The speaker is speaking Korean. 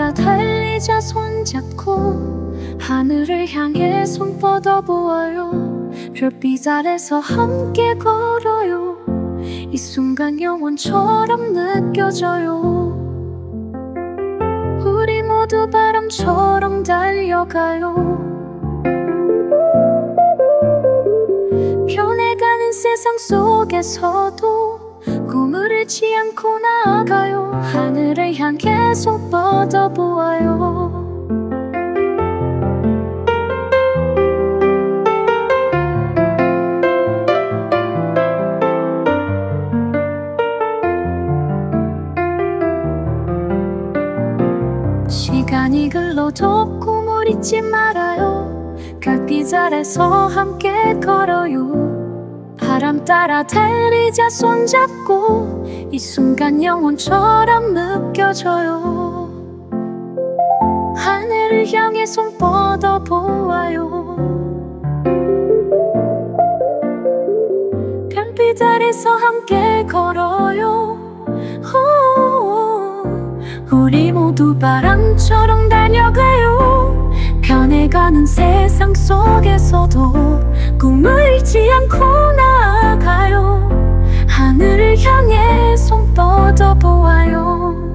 따라 달리자 손잡고 하늘을 향해 손 뻗어보아요. 별빛 아래서 함께 걸어요. 이 순간 영원처럼 느껴져요. 우리 모두 바람처럼 달려가요. 변해가는 세상 속에서도 꿈을 잃지 않고 나아가요. 하늘을 향해 손 뻗어보아요. 시간이 흘러도 꿈을 잊지 말아요. 별빛 아래서 함께 걸어요. 바람 따라 달리자 손잡고 이 순간 영원처럼 느껴져요. 하늘을 향해 손 뻗어보아요. 별빛 아래서 함께 걸어요. 우리 모두 바람처럼 달려가요. 변해가는 세상 속에서도 꿈을 잃지 않고 나아가요. 하늘을 향해 손 뻗어보아요.